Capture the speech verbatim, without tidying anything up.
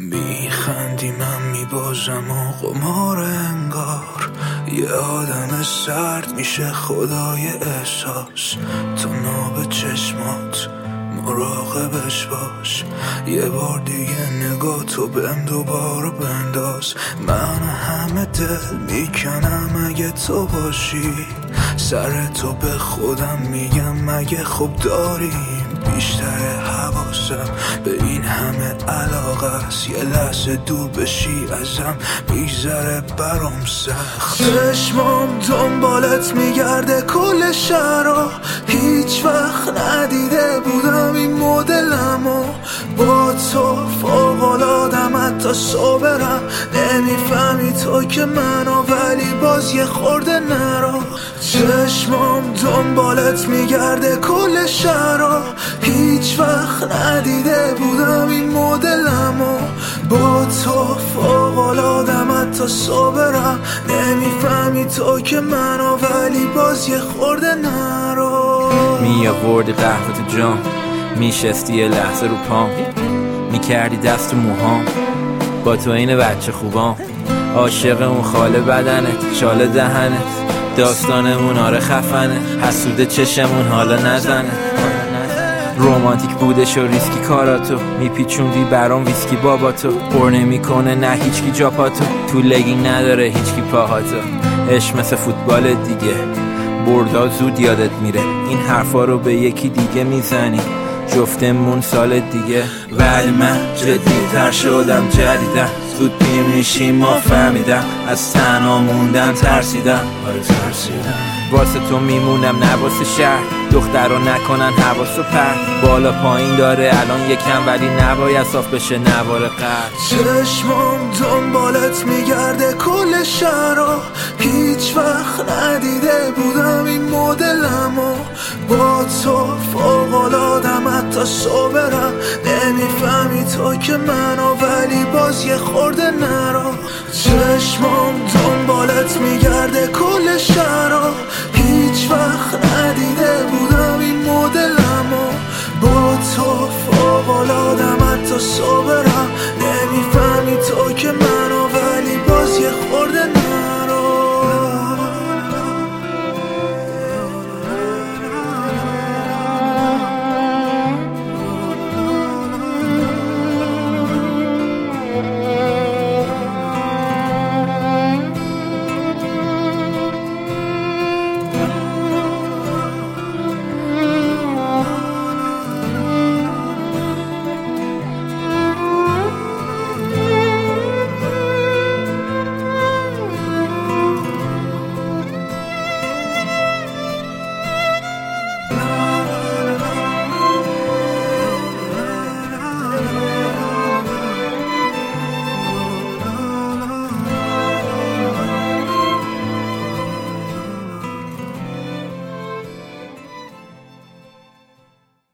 میخندی من میبازم و قمار انگار یه آدم سرد میشه خدای احساس. تو ناب چشمات مراقبش باش، یه بار دیگه نگاه تو بهم دوباره بنداز. من همه دل میکنم اگه تو باشی، سر تو به خودم میگم مگه خوب داریم. بیشتر حواسم به این همه علاقه است، یه لحظه دور بشی ازم میگذره برام سخت. چشمام دنبالت میگرده کل شهرها، هیچ وقت ندیده بودم این مدلمو. با تو فوق‌العاده‌ام حتی صبرم، نمیفهمی تو که منو ولی باز یه خورده نرا. چشمام دنبالت میگرده کل شهرها، هیچ وقت ندیده بودم این مدلمو. با تو فوق‌العاده‌ام حتی صبرم، نمیفهمی تو که منو ولی باز یه خورده نرا. می آوردی قهوه تو جام، میشستی یه لحظه رو پام، میکردی دست و موهام، با تو این بچه خوبام. عاشق اون خاله بدنت، شاله دهنت، داستانمون آره خفنه، حسوده چشمون حالا نزنه. رومانتیک بودش و ریسکی کاراتو، میپیچوندی برام ویسکی باباتو. پر نمیکنه نه هیچکی جاپاتو، تو لگینگ نداره هیچکی پاهاتو. عشق مثل فوتبال دیگه، بردا زود یادت میره، این حرفا رو به یکی دیگه میزنی جفتمون سال دیگه. ولی من جدی‌تر شدم جدیدم، زود میمیشیم ما فهمیدم، از تنها موندم ترسیدم. آره ترسیدم واسه تو میمونم نه واسه شهر، دختر رو نکنن حواس و پرد. بالا پایین داره الان یکم ولی نباید صاف بشه نوار قرد. چشمام دنبالت میگرده کل شهرها، هیچ وقت ندیده بودم این مدلمو. با تو فوق‌العاده‌ام حتی صبرم، نمیفهمی تو که منو ولی باز یه خورده نرا. چشمام دنبالت میگرده کل شهرها،